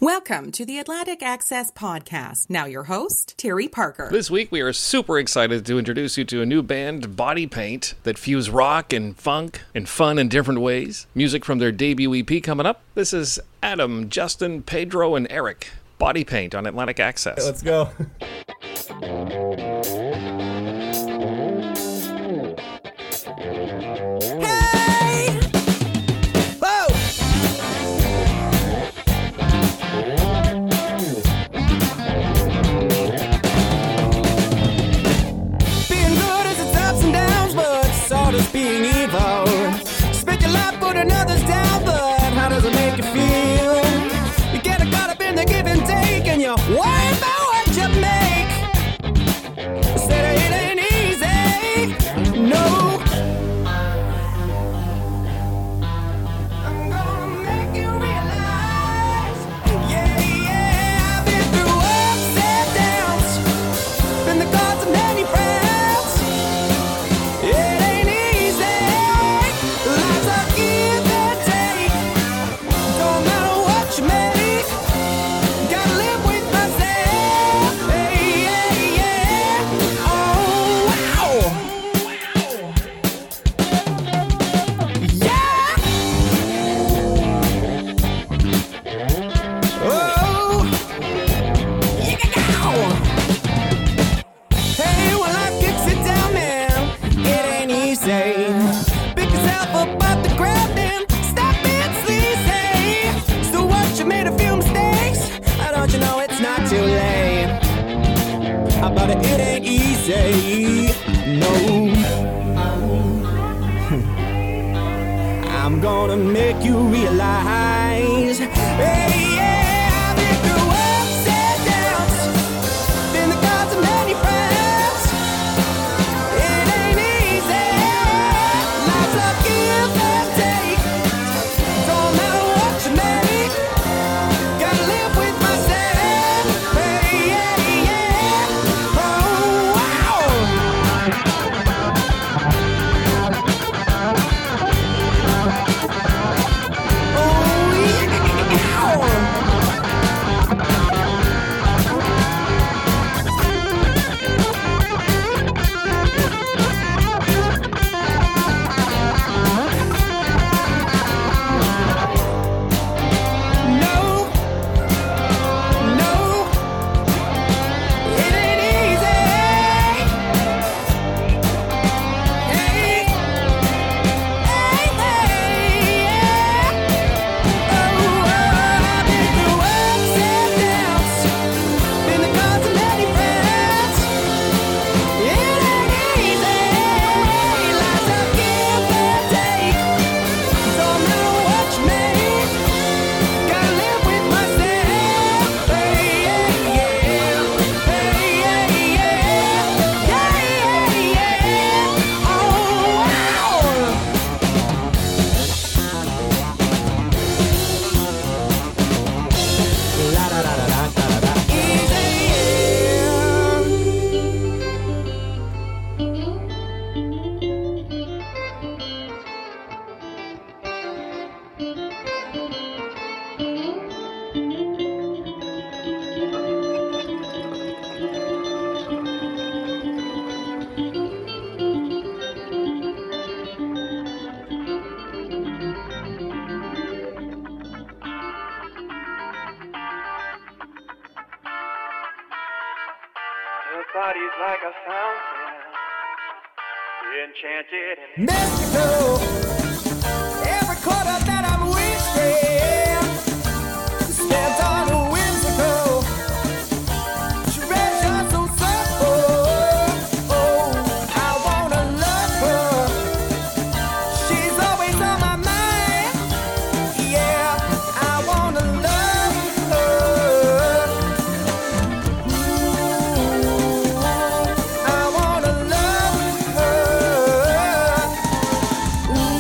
Welcome to the Atlantic Access Podcast. Now your host, Terry Parker. This week we are super excited to introduce you to a new band, Body Paint, that fuse rock and funk and fun in different ways. Music from their debut EP coming up. This is Adam, Justin, Pedro, and Eric. Body Paint on Atlantic Access. Let's go. Being evil, spit your life, put another's down, but how does it make you feel? You get caught up in the give and take, and you worry about what you make. Said it ain't easy, no. I'm gonna make you realize, yeah, I've been through ups and downs, been the cause of many friends. Yeah. It ain't easy, no. I'm gonna make you realize, hey, yeah, I've been through ups and downs, been the cause of many friends. It ain't easy, life's a give and take. Don't matter what you make, gotta live with myself. Hey, yeah, yeah. Body's like a fountain, enchanted and mystical. Every quarter that I'm wasting spent on a whimsical treasure so simple. Oh, I wanna love her. She's always on my mind. Yeah, I wanna love her. I wanna love her. Ooh.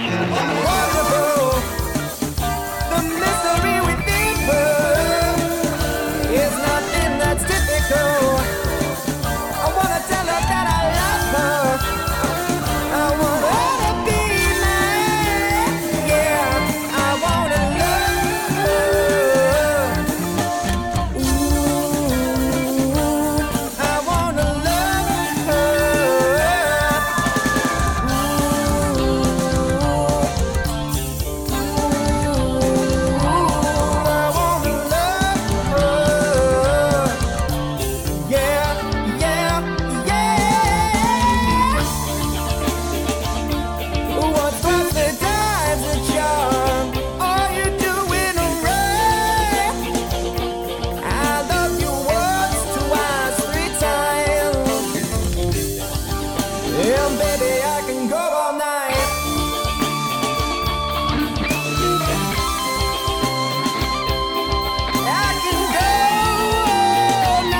Wonderful. The mystery within her is nothing that's typical. I wanna tell her that I love her. I want her to be mine. Yeah, I wanna love her. Ooh, I wanna love her. I wanna love her. Yeah, yeah, yeah. What's worth the time's a charm? Are you doing alright? I love you once, twice, 3 times. And baby, I can go all night. I can go all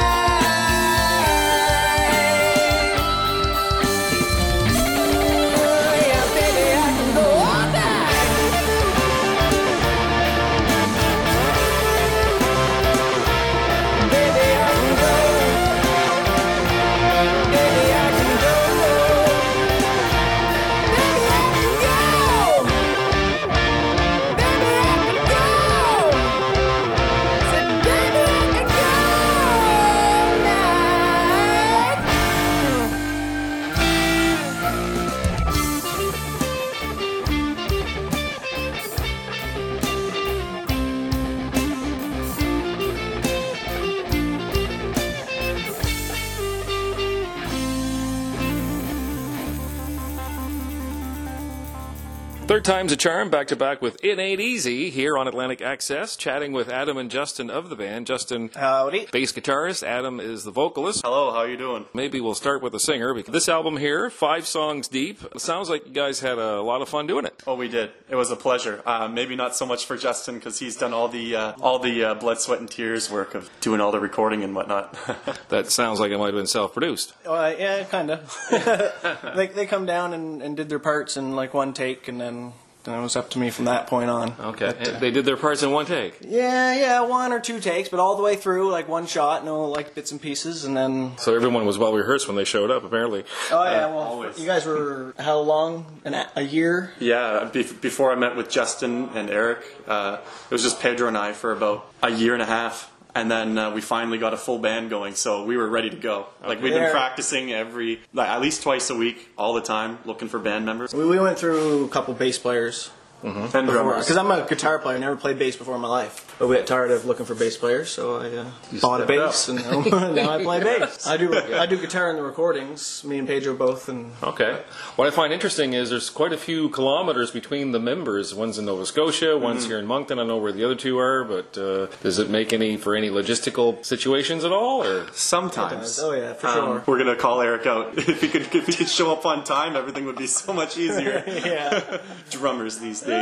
night. Yeah, baby, I can go all night. Baby, I can go. Baby, I can go. Baby, I can go. Baby, I can go. Said, baby, I can go all night. Third time's a charm, back to back with It Ain't Easy here on Atlantic Access, chatting with Adam and Justin of the band. Justin, Howdy. bass guitarist. Adam is the vocalist. Hello, how you doing? Maybe we'll start with the singer. Because this album here, 5 songs deep. It sounds like you guys had a lot of fun doing it. Oh, we did. It was a pleasure. Maybe not so much for Justin because he's done all the blood, sweat, and tears work of doing all the recording and whatnot. That sounds like it might have been self-produced. Yeah, kind of. They come down and did their parts in like one take, and then it was up to me from that point on. Okay. They did their parts in one take. Yeah, 1 or 2 takes, but all the way through, like one shot, no like bits and pieces, and then. So everyone was well rehearsed when they showed up, apparently. Oh yeah, well, always. you guys were how long? A year? Yeah, before I met with Justin and Eric, it was just Pedro and I for about a year and a half. And then we finally got a full band going, so we were ready to go. Like we've been practicing at least twice a week, all the time, looking for band members. We went through a couple bass players. And drummers. Because I'm a guitar player, never played bass before in my life. But we got tired of looking for bass players, so I bought a bass, and now I play bass. I do guitar in the recordings. Me and Pedro both, and Okay. What I find interesting is there's quite a few kilometers between the members. One's in Nova Scotia, one's here in Moncton. I don't know where the other 2 are, but does it make for any logistical situations at all? Or Sometimes. oh yeah, for sure. We're gonna call Eric out. If he could show up on time, everything would be so much easier. Yeah. Drummers these days.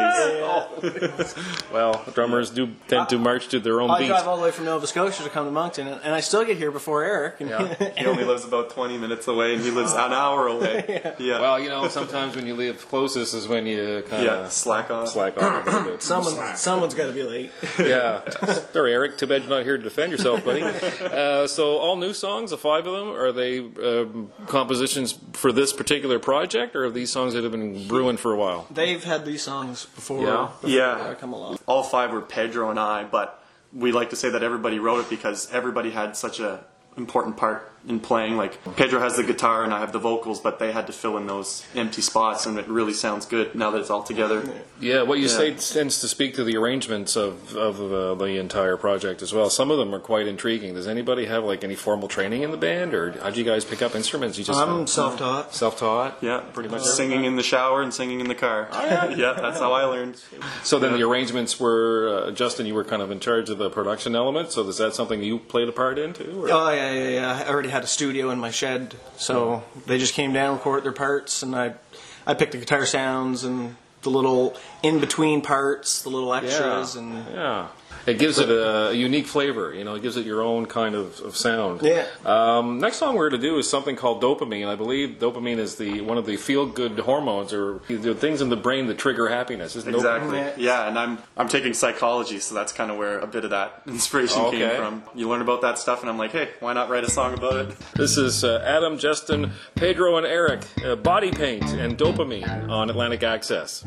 Well, drummers do tend to march to their own I beat. drive all the way from Nova Scotia to come to Moncton, and I still get here before Eric. And He only lives about 20 minutes away, and he lives an hour away. Yeah. Well, sometimes when you live closest is when you kind of slack off. slack off a little bit. someone's got to be late. Yeah. Sorry, Eric. Too bad you're not here to defend yourself, buddy. So all new songs, the 5 of them, are they compositions for this particular project, or are these songs that have been brewing for a while? They've had these songs before. Yeah. I come along. All 5 were Pedro and I, but we like to say that everybody wrote it because everybody had such a important part in playing. Like Pedro has the guitar and I have the vocals, but they had to fill in those empty spots, and it really sounds good now that it's all together. Yeah, what you say tends to speak to the arrangements of the entire project as well. Some of them are quite intriguing. Does anybody have any formal training in the band, or how'd you guys pick up instruments? You just I'm self-taught. self-taught? Yeah, pretty much singing in the shower and singing in the car. Yeah, that's how I learned. So then the arrangements were, Justin, you were kind of in charge of the production element, so is that something you played a part in too? Or? Oh, yeah. I already had a studio in my shed, so they just came down, recorded their parts, and I picked the guitar sounds and the little in-between parts, the little extras. Yeah. It gives it a unique flavor, you know, it gives it your own kind of sound. Yeah. Next song we're going to do is something called dopamine. I believe dopamine is one of the feel-good hormones, or the things in the brain that trigger happiness. Isn't Exactly. Dopamine? Yeah, and I'm taking psychology, so that's kind of where a bit of that inspiration came from. You learn about that stuff, and I'm like, hey, why not write a song about it? This is Adam, Justin, Pedro, and Eric, Body Paint and Dopamine on Atlantic Access.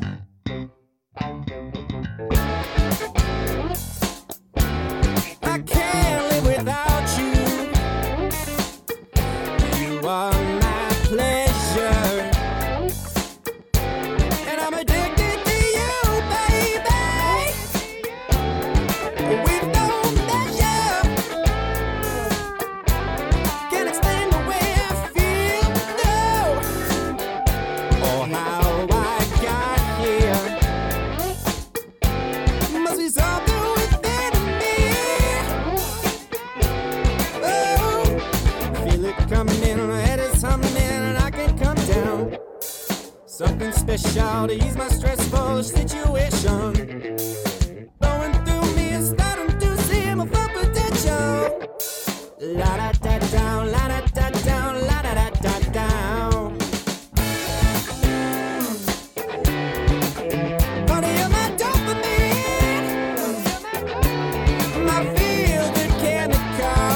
I can't live without you. You are my pleasure, and I'm addicted to you, baby. With no measure, can't explain the way I feel, no, or how I got here. Must be something within me. Oh, feel it coming in, my head is humming, and I can come down. Something special to ease my stressful situation. Flowing through me is starting to see my full potential. La da da down, la da da down, la da da da down. Honey, you're my dopamine. I feel the chemical.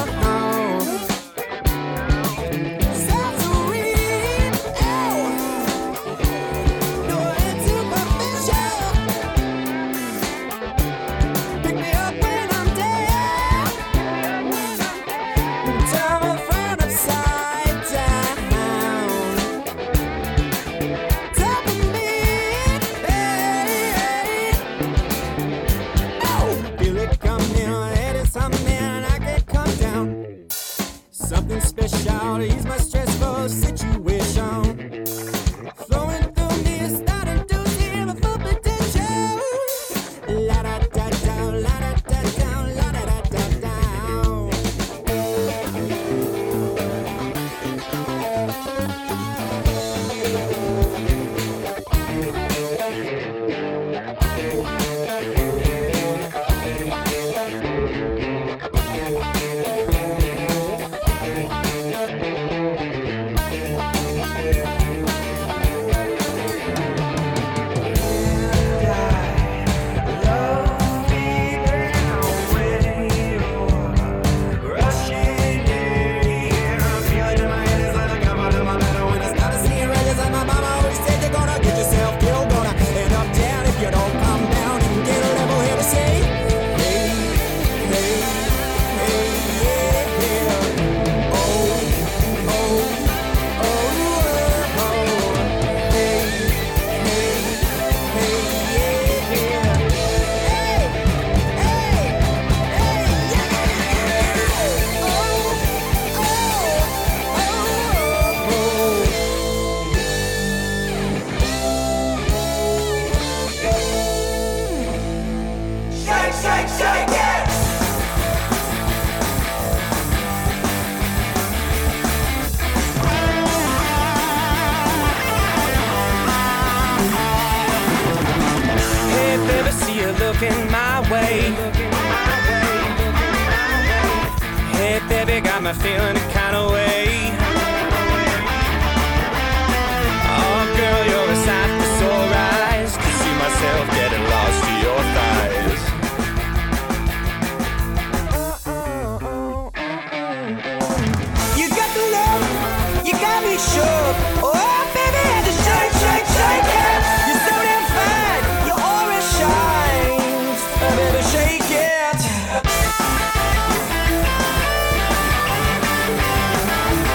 So serene. Oh, no, it's superficial. Pick me up when I'm down. Turn my phone upside down. Dopamine, hey. Oh, feel it coming, my head is humming, and I can't come down. Something special to ease my stressful situation. Flowing through me is starting to see my full potential. La da da down, la da da down, la da da da down. Shake, shake, shake it! Hey, baby, see you looking my way. Hey, baby, got me feeling a kind of way. Oh, girl, you're a sight for sore eyes. To see myself getting lost to your thighs. You got the love, you got me sure. Oh, baby, I just shake, shake, shake it. You're so damn fine, your aura shines. Oh, baby, shake it.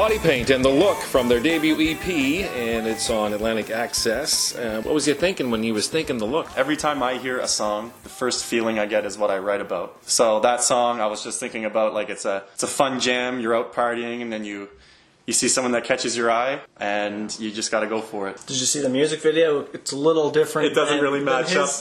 Body Paint and The Look from their debut EP, and it's on Atlantic Access. What was you thinking when you was thinking The Look? Every time I hear a song, the first feeling I get is what I write about. So that song, I was just thinking about, like, it's a fun jam. You're out partying, and then you see someone that catches your eye, and you just got to go for it. Did you see the music video? It's a little different. It doesn't really match up.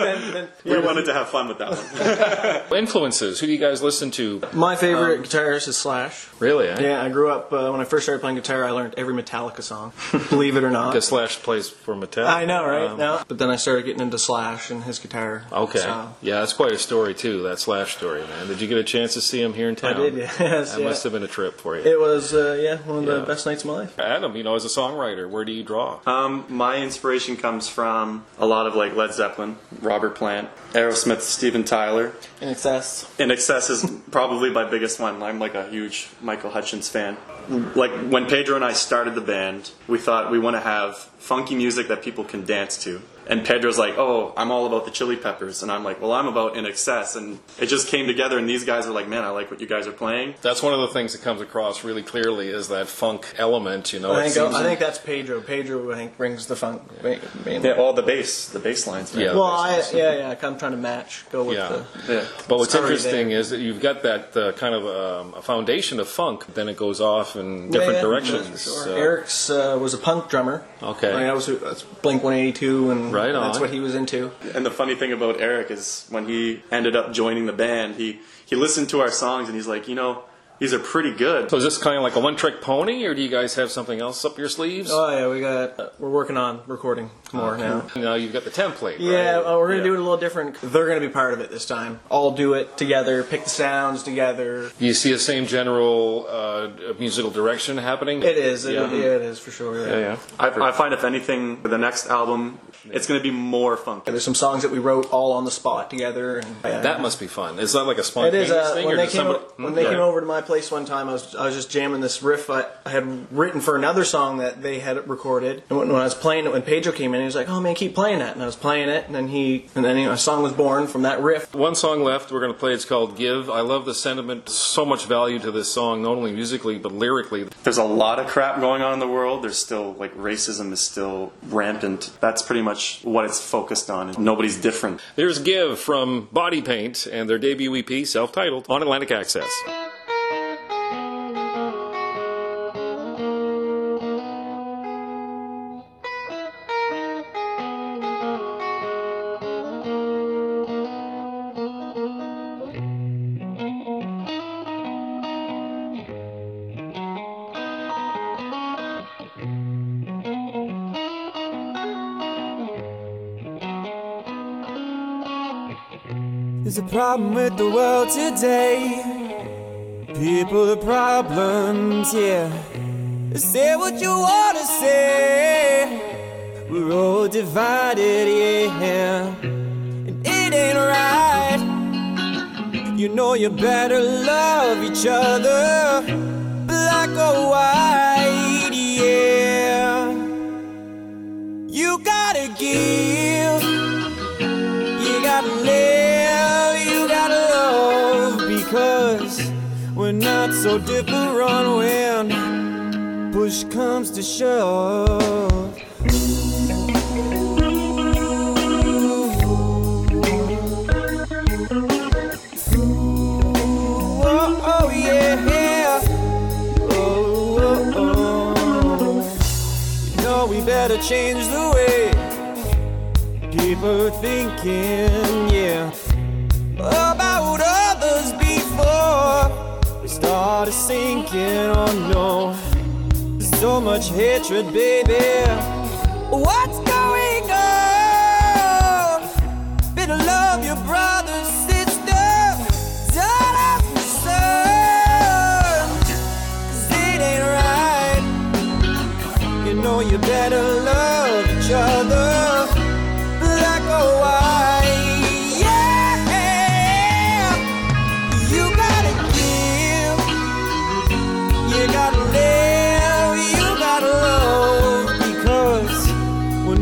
We wanted to have fun with that one. Influences, who do you guys listen to? My favorite guitarist is Slash. Really, eh? Yeah, I grew up, when I first started playing guitar, I learned every Metallica song, believe it or not. Because Slash plays for Metallica. I know, right? No. But then I started getting into Slash and his guitar. Okay. So. Yeah, that's quite a story, too, that Slash story, man. Did you get a chance to see him here in town? I did, yes. That must have been a trip for you. It was, one of the best nights of my life. Adam, as a songwriter, where do you draw? My inspiration comes from a lot of, like, Led Zeppelin, Robert Plant, Aerosmith, Steven Tyler. In Excess. In Excess is probably my biggest one. I'm like a huge Michael Hutchence fan. Like, when Pedro and I started the band, we thought we want to have funky music that people can dance to. And Pedro's like, oh, I'm all about the Chili Peppers. And I'm like, well, I'm about In Excess. And it just came together, and these guys are like, man, I like what you guys are playing. That's one of the things that comes across really clearly is that funk element, I think that's Pedro. Pedro, I think, brings the funk. Yeah, all the bass lines. Yeah. Well, I'm trying to match, go with the... But what's interesting is that you've got that kind of a foundation of funk, then it goes off in different directions. Sure. Eric's was a punk drummer. Okay. That's Blink-182, and right on. That's what he was into. And the funny thing about Eric is when he ended up joining the band, he listened to our songs and he's like, these are pretty good. So is this kind of like a one-trick pony, or do you guys have something else up your sleeves? Oh yeah, we're working on recording more now. Now you've got the template. Yeah, right? we're gonna do it a little different. They're gonna be part of it this time. All do it together, pick the sounds together. Do you see the same general musical direction happening? It is. It is for sure. Yeah. I find if anything, the next album, it's going to be more funky. There's some songs that we wrote all on the spot together. And, that must be fun. Is that like a spontaneous thing? When they came over to my place one time, I was just jamming this riff I had written for another song that they had recorded. And when I was playing it, when Pedro came in, he was like, "Oh man, keep playing that." And I was playing it, and then a song was born from that riff. One song left we're going to play. It's called "Give." I love the sentiment. So much value to this song, not only musically but lyrically. There's a lot of crap going on in the world. There's still, like, racism is still rampant. That's pretty much what it's focused on. Nobody's different. There's "Give" from Body Paint and their debut EP, self-titled, on Atlantic Access. There's a problem with the world today. People are problems, yeah. Say what you wanna say. We're all divided, yeah. And it ain't right. You know you better love each other, black or white, yeah. You gotta give, you gotta live, you gotta love, because we're not so different when push comes to shove. Oh yeah, oh. You know we better change the way people are thinking, yeah, about others before we started sinking. Oh no, there's so much hatred, baby. What's going on? Better love your brother, sister, daughter, son, 'cause it ain't right. You know you better love each other, black or white, yeah. You gotta give, you gotta live, you gotta love, because we're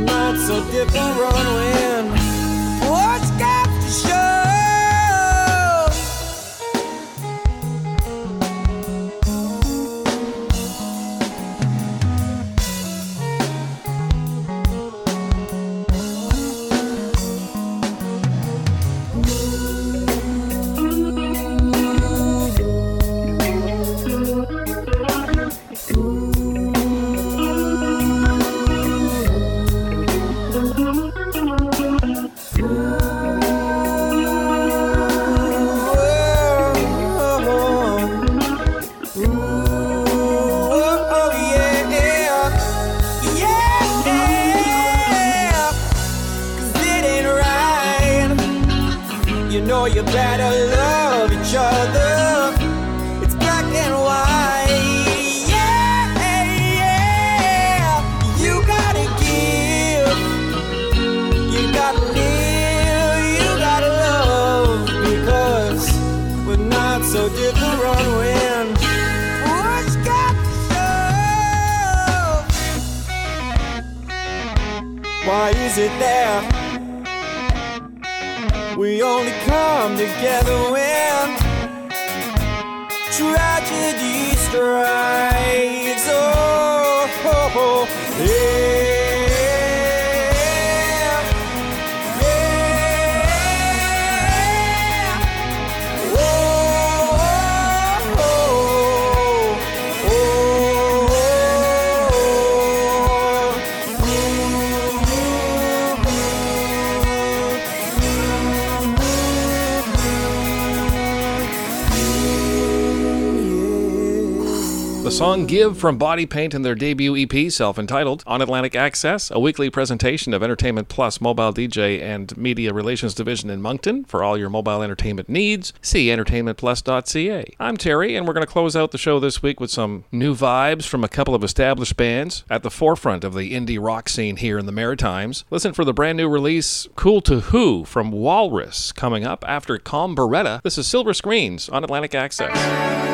know you better love each other. It's black and white. Yeah, yeah. You gotta give. You gotta live. You gotta love. Because we're not so different when push got to shove. Why is it there? We only come together when tragedy strikes. Oh, oh, oh, yeah, yeah. Oh, oh, oh, The song Give from Body Paint and their debut EP, self-entitled, on Atlantic Access, a weekly presentation of Entertainment Plus Mobile DJ and Media Relations Division in Moncton. For all your mobile entertainment needs, see entertainmentplus.ca. I'm Terry, and we're going to close out the show this week with some new vibes from a couple of established bands at the forefront of the indie rock scene here in the Maritimes. Listen for the brand new release, Cool to Who, from Walrus, coming up after Calm Beretta. This is Silver Screens on Atlantic Access.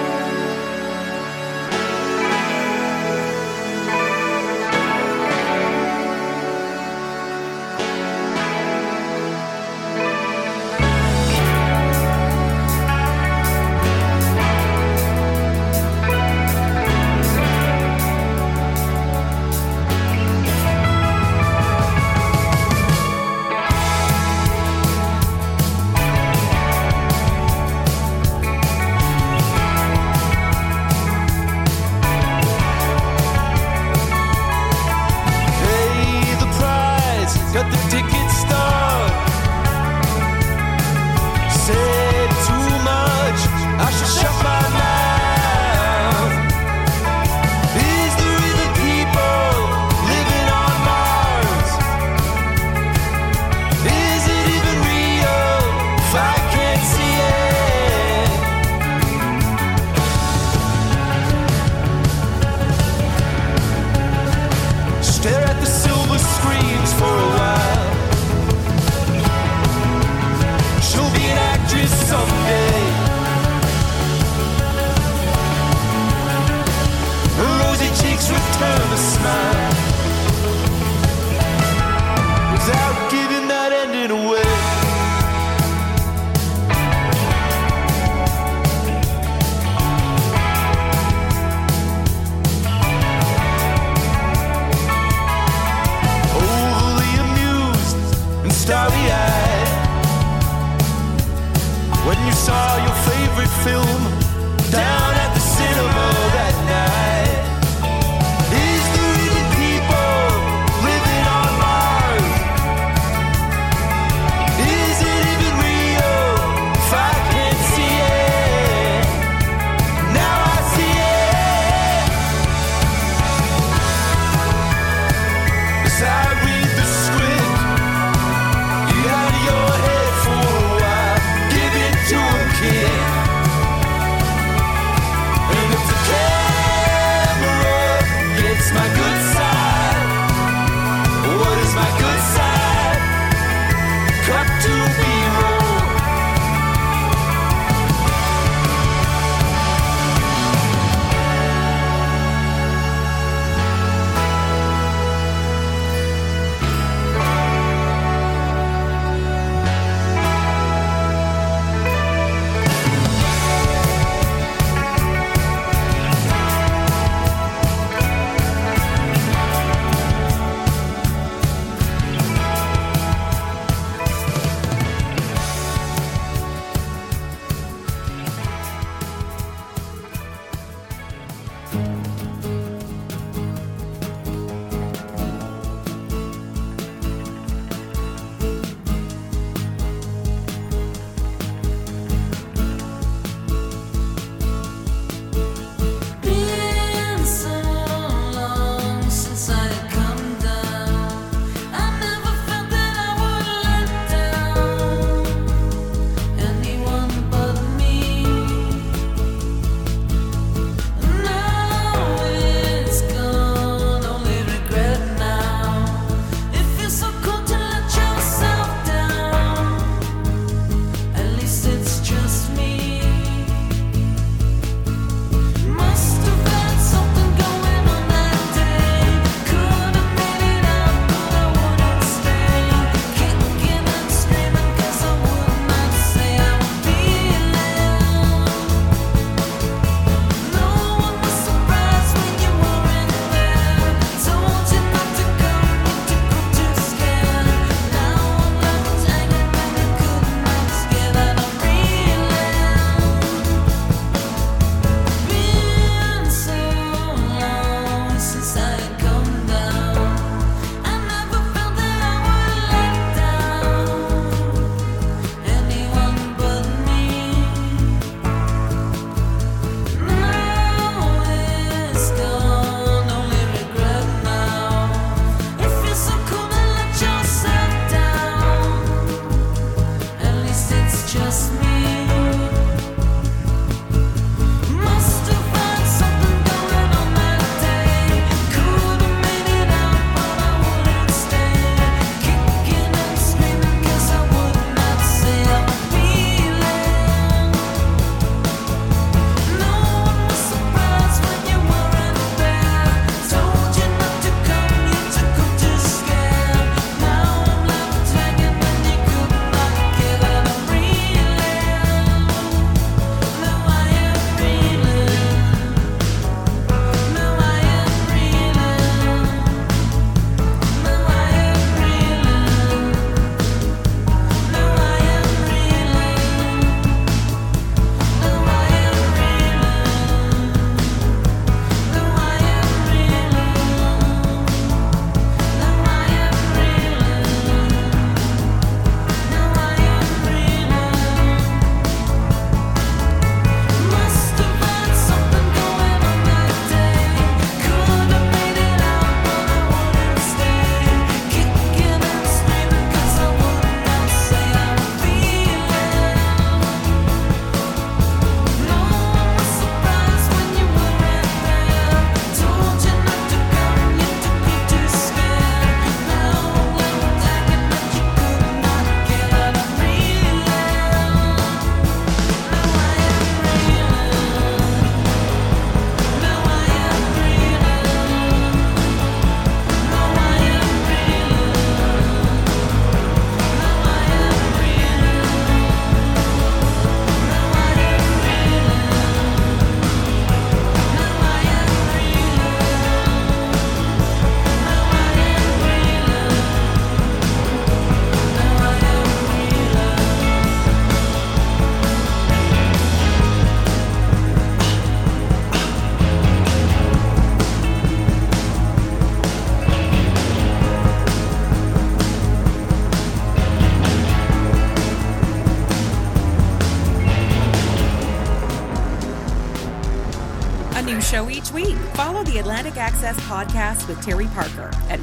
show each week. Follow the Atlantic Access podcast with Terry Parker at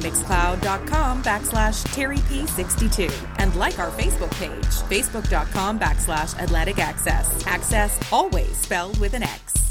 mixcloud.com/TerryP62 and like our Facebook page, facebook.com/Atlantic Access. Access always spelled with an X.